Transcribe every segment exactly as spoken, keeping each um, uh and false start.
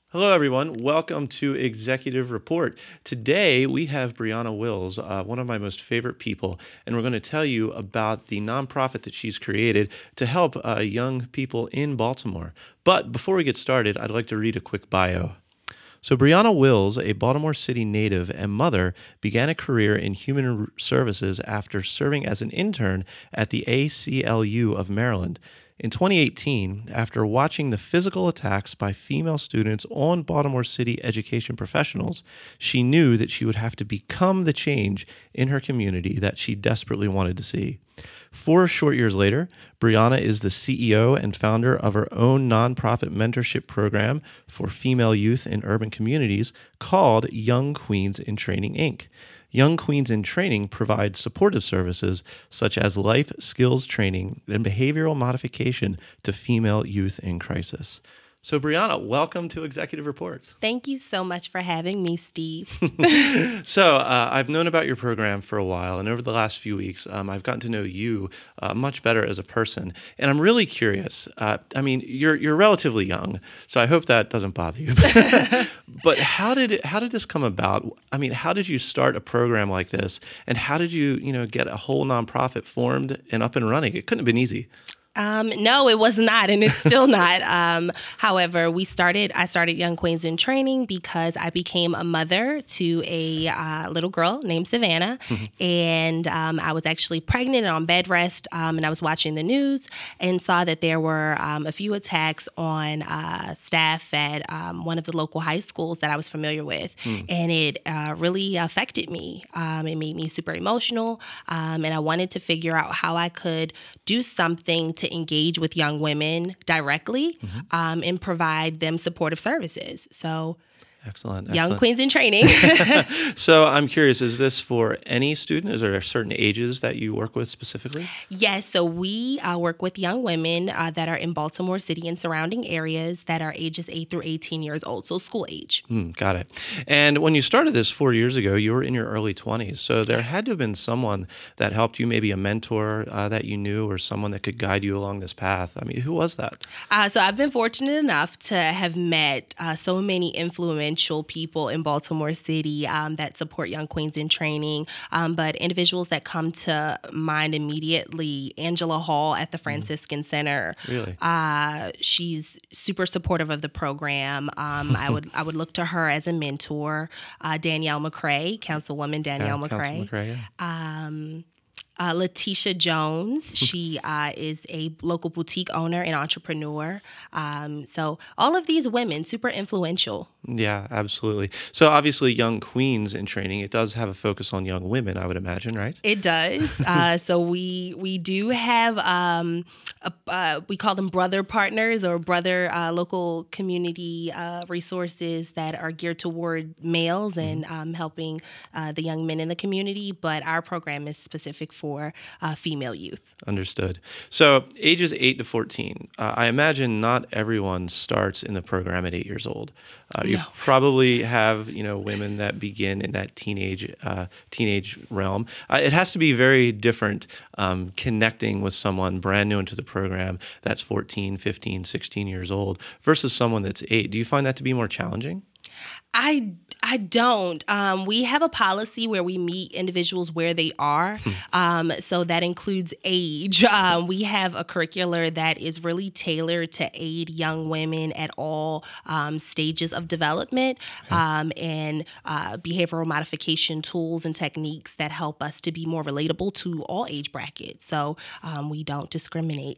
Hello, everyone. Welcome to Executive Report. Today, we have Brianna Wills, uh, one of my most favorite people, and we're going to tell you about the nonprofit that she's created to help uh, young people in Baltimore. But before we get started, I'd like to read a quick bio. So Brianna Wills, a Baltimore City native and mother, began a career in human services after serving as an intern at the A C L U of Maryland. In twenty eighteen, after watching the physical attacks by female students on Baltimore City education professionals, she knew that she would have to become the change in her community that she desperately wanted to see. Four short years later, Brianna is the C E O and founder of her own nonprofit mentorship program for female youth in urban communities called Young Queens in Training, Incorporated. Young Queens in Training provides supportive services such as life skills training and behavioral modification to female youth in crisis. So, Brianna, welcome to Executive Reports. Thank you so much for having me, Steve. so, uh, I've known about your program for a while, and over the last few weeks, um, I've gotten to know you uh, much better as a person. And I'm really curious. Uh, I mean, you're you're relatively young, so I hope that doesn't bother you. But how did it, how did this come about? I mean, how did you start a program like this, and how did you you know get a whole nonprofit formed and up and running? It couldn't have been easy. Um, no, it was not, and it's still not. Um, however, we started. I started Young Queens in Training because I became a mother to a uh, little girl named Savannah, mm-hmm. and um, I was actually pregnant and on bed rest, um, and I was watching the news and saw that there were um, a few attacks on uh, staff at um, one of the local high schools that I was familiar with, mm. and it uh, really affected me. Um, it made me super emotional, um, and I wanted to figure out how I could do something to engage with young women directly, mm-hmm. um, and provide them supportive services. So Excellent. Young excellent. Queens in Training. So I'm curious, is this for any student? Is there certain ages that you work with specifically? Yes. So we uh, work with young women uh, that are in Baltimore City and surrounding areas that are ages eight through eighteen years old, so school age. Mm, got it. And when you started this four years ago, you were in your early twenties. So there had to have been someone that helped you, maybe a mentor uh, that you knew or someone that could guide you along this path. I mean, who was that? Uh, so I've been fortunate enough to have met uh, so many influential people in Baltimore City um, that support Young Queens in Training, um, but individuals that come to mind immediately, Angela Hall at the Franciscan mm. Center. Really? Uh, she's super supportive of the program. Um, I would I would look to her as a mentor. Uh, Danielle McCrae, Councilwoman Danielle yeah, McCrae. Council McCrae yeah. Um, Uh, Letitia Jones, she uh, is a local boutique owner and entrepreneur. Um, so all of these women, super influential. Yeah, absolutely. So obviously Young Queens in Training, it does have a focus on young women, I would imagine, right? It does. uh, so we we do have, um, a, uh, we call them brother partners or brother uh, local community uh, resources that are geared toward males mm-hmm. and um, helping uh, the young men in the community. But our program is specific for for uh, female youth. Understood. So ages eight to fourteen, uh, I imagine not everyone starts in the program at eight years old. Uh, you no. probably have, you know, women that begin in that teenage uh, teenage realm. Uh, it has to be very different um, connecting with someone brand new into the program that's fourteen, fifteen, sixteen years old versus someone that's eight. Do you find that to be more challenging? I I don't. Um, we have a policy where we meet individuals where they are. Um, so that includes age. Um, we have a curricular that is really tailored to aid young women at all um, stages of development um, and uh, behavioral modification tools and techniques that help us to be more relatable to all age brackets. So um, we don't discriminate.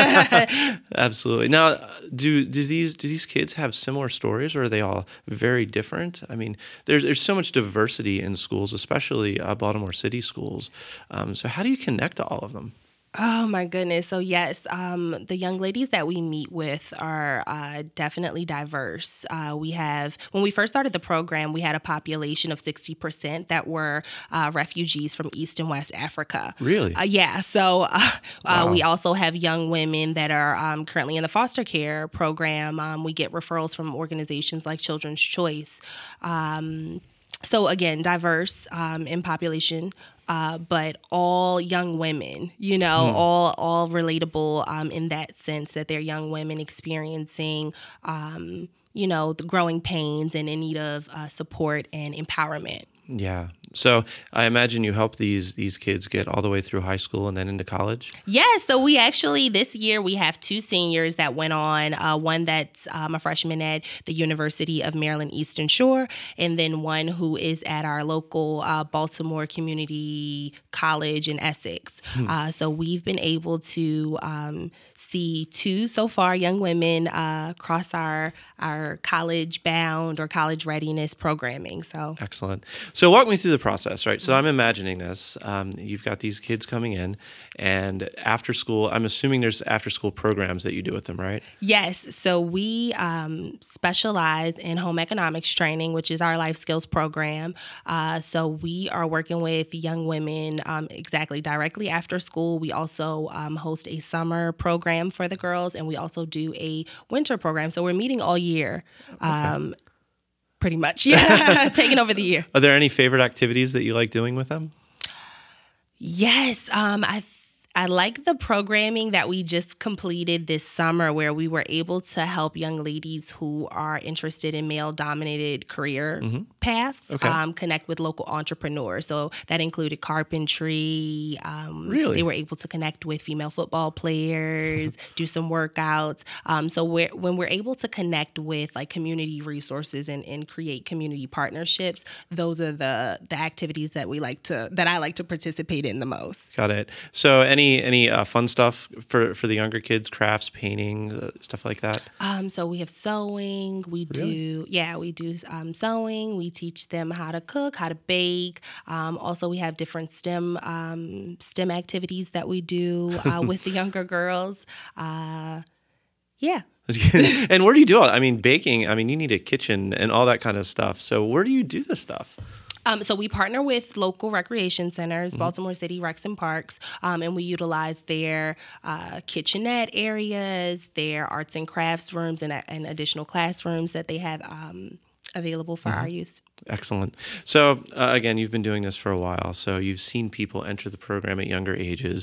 Absolutely. Now, do do these do these kids have similar stories, or are they all very different? I mean, there's there's so much diversity in schools, especially uh, Baltimore City schools. Um, so how do you connect to all of them? Oh, my goodness. So, yes, um, the young ladies that we meet with are uh, definitely diverse. Uh, we have, when we first started the program, we had a population of sixty percent that were uh, refugees from East and West Africa. Really? Uh, yeah. So, uh, wow. uh, we also have young women that are um, currently in the foster care program. Um, we get referrals from organizations like Children's Choice. Um, so, again, diverse um, in population. Uh, but all young women, you know, mm. all all relatable um, in that sense that they're young women experiencing, um, you know, the growing pains and in need of uh, support and empowerment. Yeah. So I imagine you help these these kids get all the way through high school and then into college? Yeah, so we actually, this year, we have two seniors that went on, uh, one that's um, a freshman at the University of Maryland Eastern Shore, and then one who is at our local uh, Baltimore Community College in Essex. Hmm. Uh, so we've been able to um, see two, so far, young women uh, cross our, our college-bound or college readiness programming. So excellent. So walk me through the process, right? So I'm imagining this. Um, you've got these kids coming in, and after school, I'm assuming there's after school programs that you do with them, right? Yes. So we um, specialize in home economics training, which is our life skills program. Uh, so we are working with young women um, exactly directly after school. We also um, host a summer program for the girls, and we also do a winter program. So we're meeting all year. Um, okay. Pretty much, yeah, taking over the year. Are there any favorite activities that you like doing with them? Yes, um, I I like the programming that we just completed this summer, where we were able to help young ladies who are interested in male-dominated career mm-hmm. paths okay. um, connect with local entrepreneurs. So that included carpentry. Um, really? They were able to connect with female football players, do some workouts. Um, so we're, when we're able to connect with like community resources and, and create community partnerships, those are the the activities that we like to that I like to participate in the most. Got it. So any Any uh, fun stuff for, for the younger kids, crafts, painting, uh, stuff like that? Um, so we have sewing. We really? do, yeah, we do um, sewing. We teach them how to cook, how to bake. Um, also, we have different STEM um, STEM activities that we do uh, with the younger girls. Uh, yeah. And where do you do all? I mean, baking. I mean, you need a kitchen and all that kind of stuff. So where do you do this stuff? Um, so we partner with local recreation centers, mm-hmm. Baltimore City Recs and Parks, um, and we utilize their uh, kitchenette areas, their arts and crafts rooms, and, and additional classrooms that they have um, available for mm-hmm. our use. Excellent. So uh, again, you've been doing this for a while, so you've seen people enter the program at younger ages,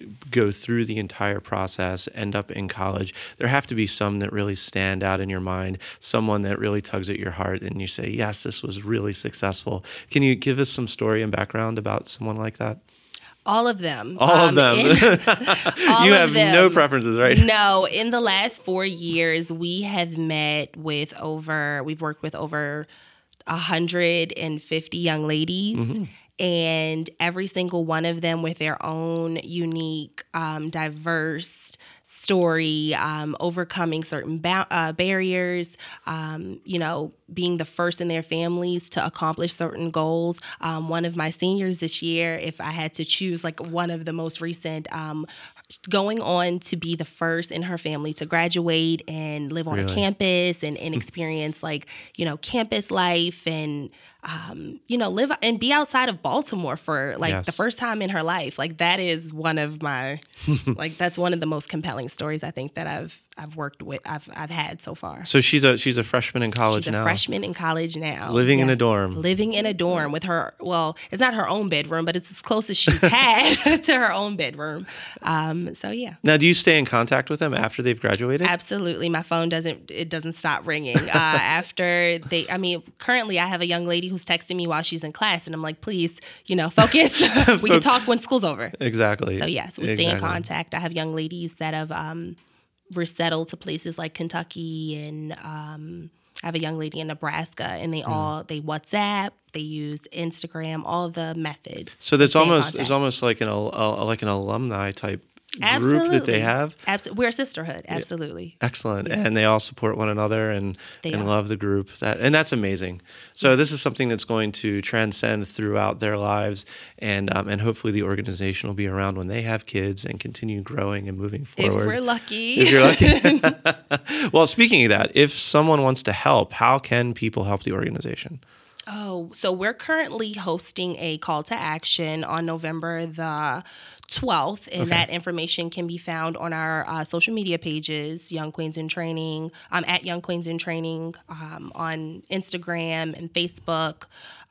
go through the entire process, end up in college. There have to be some that really stand out in your mind, someone that really tugs at your heart, and you say, yes, this was really successful. Can you give us some story and background about someone like that? All of them. All um, of them. In, all you have them. No preferences, right? No. In the last four years, we have met with over, we've worked with over one hundred fifty young ladies. Mm-hmm. And every single one of them with their own unique, um, diverse story, um, overcoming certain ba- uh, barriers, um, you know, being the first in their families to accomplish certain goals. Um, one of my seniors this year, if I had to choose like one of the most recent, um, going on to be the first in her family to graduate and live on really? a campus and, and experience like, you know, campus life and, um, you know, live and be outside of Baltimore for like yes. the first time in her life. Like that is one of my, like that's one of the most compelling stories I think that I've I've worked with I've I've had so far. So she's a she's a freshman in college she's now. She's a freshman in college now. Living yes. in a dorm. Living in a dorm with her. Well, it's not her own bedroom, but it's as close as she's had to her own bedroom. Um, so yeah. Now, do you stay in contact with them after they've graduated? Absolutely. My phone doesn't it doesn't stop ringing uh, after they. I mean, currently I have a young lady who's texting me while she's in class, and I'm like, please, you know, focus. We can talk when school's over. Exactly. So yes, we exactly. stay in contact. I have young ladies that have um, resettled to places like Kentucky, and um, I have a young lady in Nebraska, and they mm. all they WhatsApp, they use Instagram, all of the methods. So that's almost it's almost like an uh, like an alumni type Absolutely. group that they have. Absolutely. We're a sisterhood. Absolutely. Yeah. Excellent. Yeah. And they all support one another and, they and are. love the group. That and that's amazing. So this is something that's going to transcend throughout their lives, and um, and hopefully the organization will be around when they have kids and continue growing and moving forward. If we're lucky. If you're lucky. Well, speaking of that, if someone wants to help, how can people help the organization? Oh, so we're currently hosting a call to action on November the twelfth, and Okay. that information can be found on our uh, social media pages, Young Queens in Training, um, at Young Queens in Training, um, on Instagram and Facebook.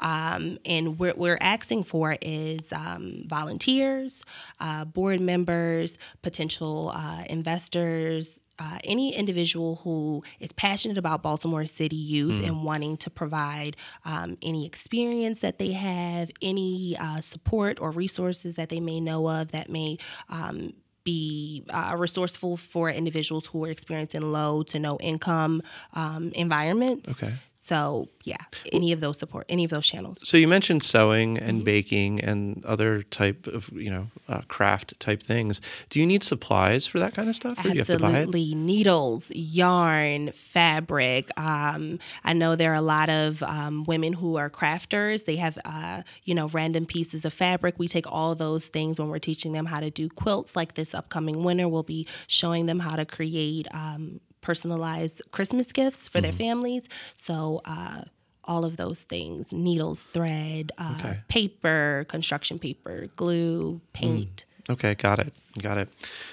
Um, and what we're asking for is um, volunteers, uh, board members, potential uh, investors, Uh, any individual who is passionate about Baltimore City youth and wanting to provide um, any experience that they have, any uh, support or resources that they may know of that may um, be uh, resourceful for individuals who are experiencing low to no income um, environments. Okay. So yeah, any of those support, any of those channels. So you mentioned sewing and baking and other type of, you know, uh, craft type things. Do you need supplies for that kind of stuff? Or do you have to buy it? Absolutely. Needles, yarn, fabric. Um, I know there are a lot of um, women who are crafters. They have, uh, you know, random pieces of fabric. We take all those things when we're teaching them how to do quilts. Like this upcoming winter, we'll be showing them how to create um, personalized Christmas gifts for their families. So uh, all of those things, needles, thread, uh, Okay. paper, construction paper, glue, paint. Okay, got it. Got it.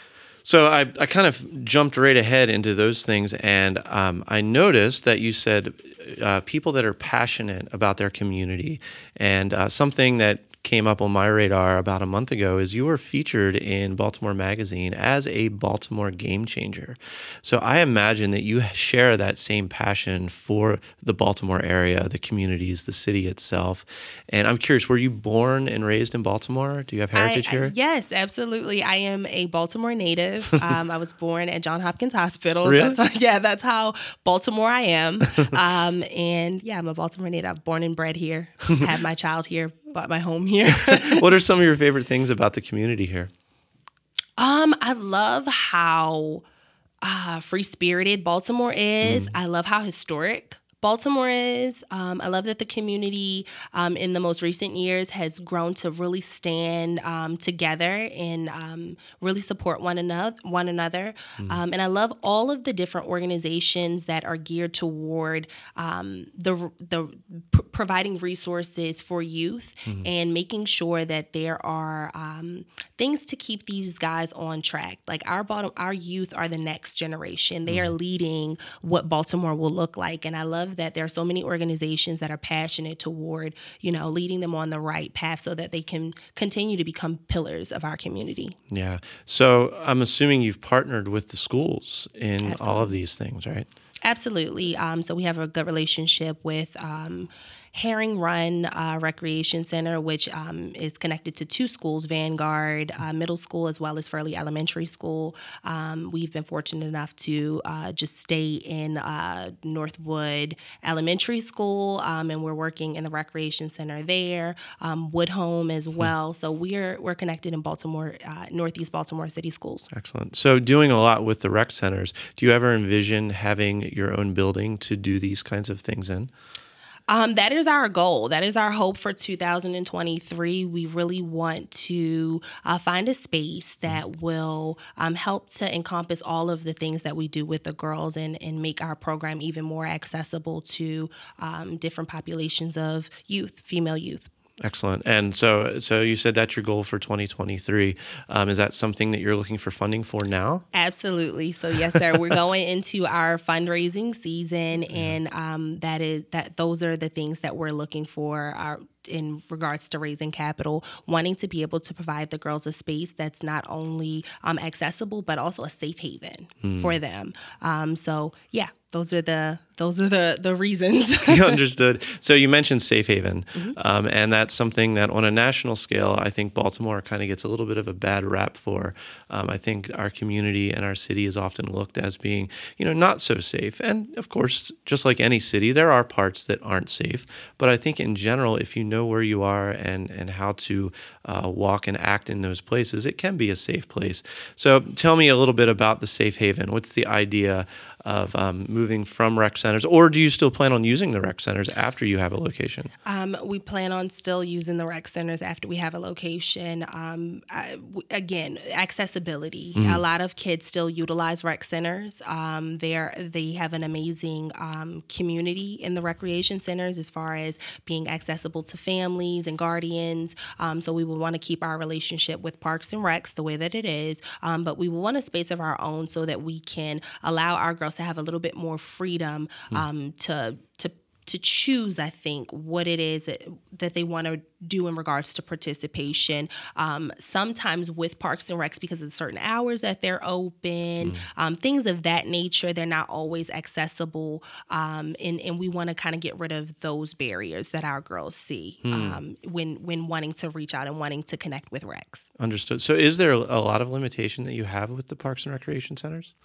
So I, I kind of jumped right ahead into those things, and um, I noticed that you said uh, people that are passionate about their community, and uh, something that came up on my radar about a month ago is you were featured in Baltimore Magazine as a Baltimore game changer. So I imagine that you share that same passion for the Baltimore area, the communities, the city itself. And I'm curious, were you born and raised in Baltimore? Do you have heritage I, here? I, yes, absolutely. I am a Baltimore native. um, I was born at Johns Hopkins Hospital. Really? That's how, yeah, that's how Baltimore I am. Um, and yeah, I'm a Baltimore native. I'm born and bred here. Had my child here, bought my home here. What are some of your favorite things about the community here? Um, I love how uh, free-spirited Baltimore is. I love how historic Baltimore is. Um, I love that the community um, in the most recent years has grown to really stand um, together and um, really support one another. One another. Um, and I love all of the different organizations that are geared toward um, the the p- providing resources for youth and making sure that there are um, things to keep these guys on track. Like our bottom, our youth are the next generation. They are leading what Baltimore will look like, and I love that there are so many organizations that are passionate toward, you know, leading them on the right path so that they can continue to become pillars of our community. Yeah. So I'm assuming you've partnered with the schools in all of Absolutely. these things, right? Absolutely. Um, so we have a good relationship with um, Herring Run uh, Recreation Center, which um, is connected to two schools, Vanguard uh, Middle School as well as Furley Elementary School. Um, we've been fortunate enough to uh, just stay in uh, Northwood Elementary School, um, and we're working in the recreation center there, um, Woodhome as well. So we're we're connected in Baltimore, uh, Northeast Baltimore City Schools. Excellent. So doing a lot with the rec centers, do you ever envision having your own building to do these kinds of things in? Um, that is our goal. That is our hope for two thousand twenty-three. We really want to uh, find a space that will um, help to encompass all of the things that we do with the girls and, and make our program even more accessible to um, different populations of youth, female youth. Excellent. And so so you said that's your goal for twenty twenty-three. Um, is that something that you're looking for funding for now? Absolutely. So yes, sir. We're going into our fundraising season, and um, that is that. Those are the things that we're looking for. Our in regards to raising capital, wanting to be able to provide the girls a space that's not only um, accessible but also a safe haven mm. for them. Um, so yeah, those are the those are the the reasons. Understood. So you mentioned safe haven, mm-hmm. um, and that's something that on a national scale, I think Baltimore kind of gets a little bit of a bad rap for. Um, I think our community and our city is often looked as being, you know, not so safe. And of course, just like any city, there are parts that aren't safe. But I think in general, if you know where you are and, and how to uh, walk and act in those places, it can be a safe place. So tell me a little bit about the safe haven. What's the idea of um, moving from rec centers, or do you still plan on using the rec centers after you have a location? Um, we plan on still using the rec centers after we have a location. Um, I, w- again, accessibility. Mm-hmm. A lot of kids still utilize rec centers. Um, they're, they have an amazing um, community in the recreation centers as far as being accessible to families and guardians. Um, so we will want to keep our relationship with Parks and Recs the way that it is, um, but we will want a space of our own so that we can allow our girls to have a little bit more freedom um, to to to choose, I think, what it is that, that they want to do in regards to participation. Um, sometimes with Parks and Recs, because of certain hours that they're open, mm. um, things of that nature, they're not always accessible. Um, and, and we want to kind of get rid of those barriers that our girls see mm. um, when, when wanting to reach out and wanting to connect with Recs. Understood. So is there a lot of limitation that you have with the Parks and Recreation Centers?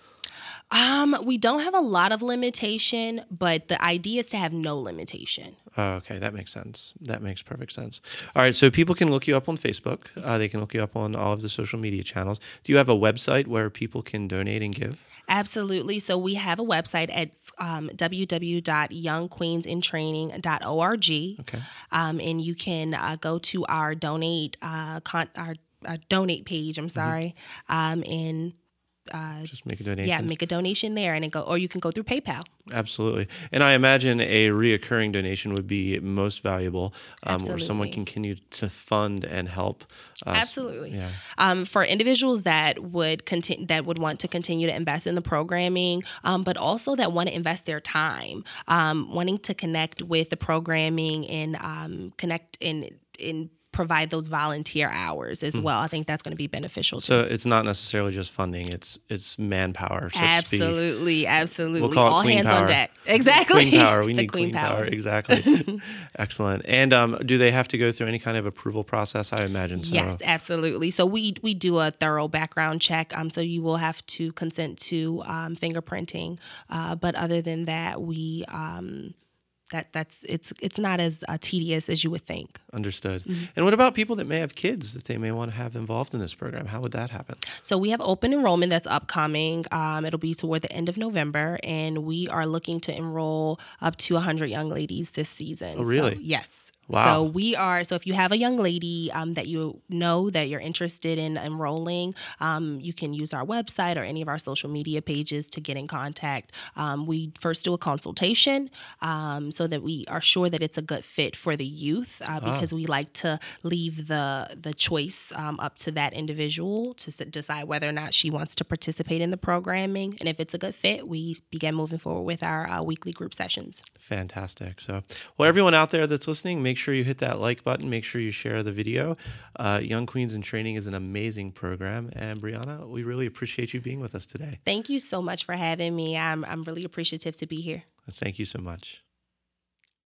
Um, we don't have a lot of limitation, but the idea is to have no limitation. Oh, okay, that makes sense. That makes perfect sense. All right, so people can look you up on Facebook. Uh, they can look you up on all of the social media channels. Do you have a website where people can donate and give? Absolutely. So we have a website at um, w w w dot young queens in training dot org. Okay. Um, and you can uh, go to our donate uh, con- our, our donate page. I'm sorry, mm-hmm. um, and Uh, just make a donation. Yeah, make a donation there, and it go, or you can go through PayPal. Absolutely, and I imagine a reoccurring donation would be most valuable, um, where someone can continue to fund and help. Uh, Absolutely. Yeah. Um, for individuals that would continue, that would want to continue to invest in the programming, um, but also that want to invest their time, um, wanting to connect with the programming and um, connect in in. provide those volunteer hours as mm. well. I think that's going to be beneficial. So too. It's not necessarily just funding; it's it's manpower. So absolutely, to speak. absolutely. We'll call it all queen hands power. on deck. Exactly. Queen power. We the need queen, queen power. power. Exactly. Excellent. And um, do they have to go through any kind of approval process? I imagine so. Yes, absolutely. So we we do a thorough background check. Um, so you will have to consent to um, fingerprinting. Uh, but other than that, we um. That that's it's it's not as uh, tedious as you would think. Understood. Mm-hmm. And what about people that may have kids that they may want to have involved in this program? How would that happen? So we have open enrollment that's upcoming. Um, it'll be toward the end of November, and we are looking to enroll up to one hundred young ladies this season. Oh, really? So, yes. Wow. So we are. So if you have a young lady um, that you know that you're interested in enrolling, um, you can use our website or any of our social media pages to get in contact. Um, we first do a consultation um, so that we are sure that it's a good fit for the youth, uh, because ah. we like to leave the the choice um, up to that individual to s- decide whether or not she wants to participate in the programming. And if it's a good fit, we begin moving forward with our uh, weekly group sessions. Fantastic. So, well, everyone out there that's listening, make sure you hit that like button. Make sure you share the video. Uh, Young Queens in Training is an amazing program. And Brianna, we really appreciate you being with us today. Thank you so much for having me. I'm I'm really appreciative to be here. Thank you so much.